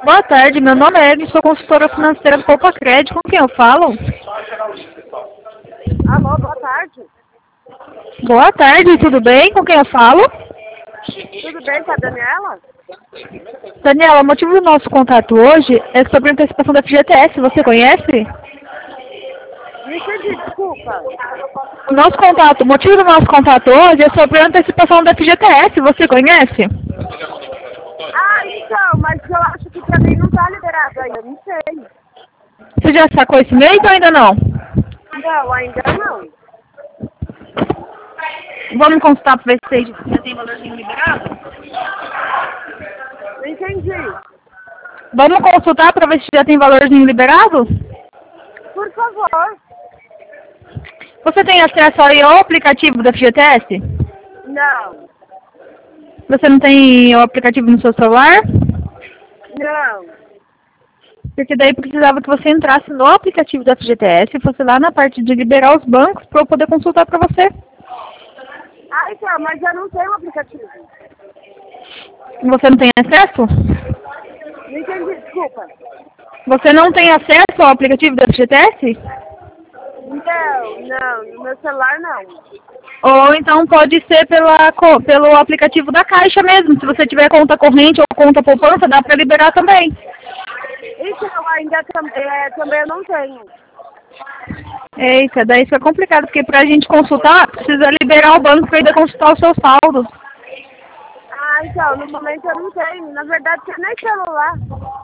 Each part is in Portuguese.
Boa tarde, meu nome é Evelyn, sou consultora financeira do Poupa Crédito. Com quem eu falo? Alô, boa tarde. Boa tarde, tudo bem? Com quem eu falo? Tudo bem com a Daniela? Daniela, o motivo do nosso contato hoje é sobre a antecipação da FGTS. Você conhece? Não entendi, desculpa. O motivo do nosso contato hoje é sobre a antecipação da FGTS. Você conhece? Ah, então, mas eu acho que pra mim não tá liberado ainda, não sei. Você já sacou esse mês ou ainda não? Não, ainda não. Vamos consultar para ver se já tem valorzinho liberado? Não entendi. Vamos consultar para ver se já tem valorzinho liberado? Por favor. Você tem acesso aí ao aplicativo da FGTS? Não, Você não tem o aplicativo no seu celular? não. Porque daí precisava que você entrasse no aplicativo da FGTS e fosse lá na parte de liberar os bancos para eu poder consultar para você. Ah, então, mas eu não tenho aplicativo. Você não tem acesso? Não entendi, desculpa. Você não tem acesso ao aplicativo da FGTS? Não, no meu celular não. Ou então pode ser pelo aplicativo da Caixa mesmo. Se você tiver conta corrente ou conta poupança, dá para liberar também. Então, ainda também eu não tenho. Eita, daí fica complicado, porque pra gente consultar, precisa liberar o banco para ainda consultar o seu saldo. Ah, então, no momento eu não tenho. Na verdade, eu nem celular.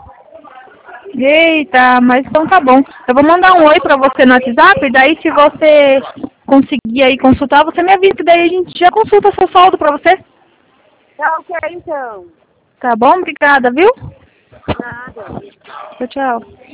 Eita, mas então tá bom. Eu vou mandar um oi pra você no WhatsApp, e daí se você conseguir aí consultar, você me avisa, daí a gente já consulta seu saldo pra você. Tá ok, então. Tá bom? Obrigada, viu? Nada. Tchau, tchau.